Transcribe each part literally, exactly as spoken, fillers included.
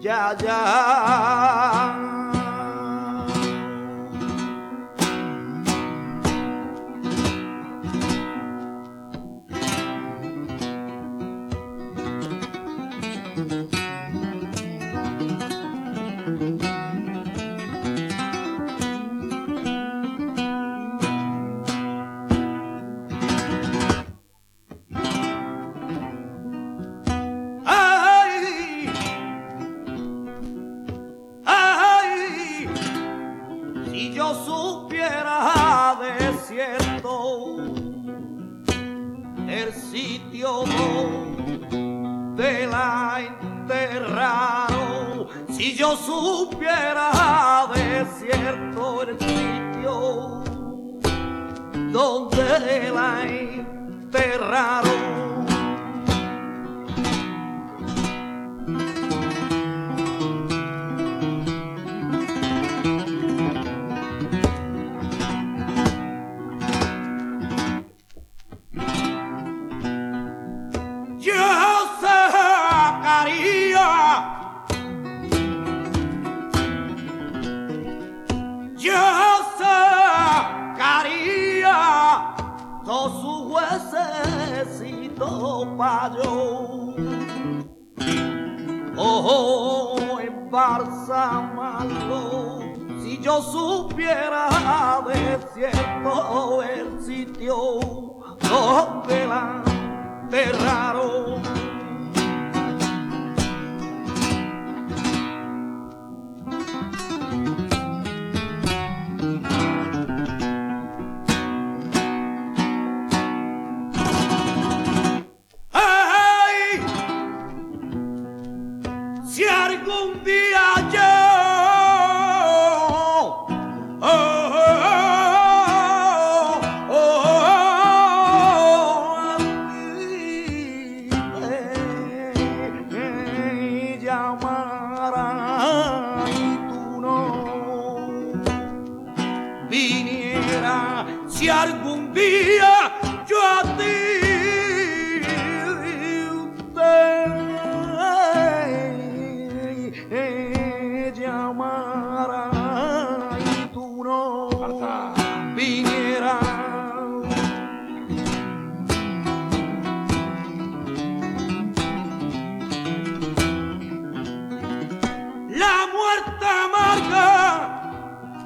ya, ya. De la enterraron, si yo supiera de cierto el sitio donde la enterraron. Payo, oh, embálsamalo, si yo supiera de cierto el sitio donde la enterraron. Si algún día yo oh, oh, oh, oh, me llamara y tú no viniera, si algún día yo a ti llamara y tú no vinieras. La muerte amarga,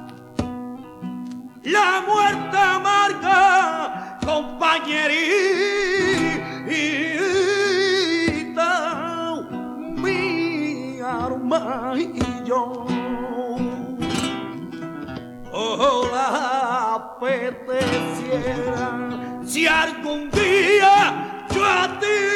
la muerte amarga, compañerita, mi arma y yo, oh, la apeteciera, si algún día yo a ti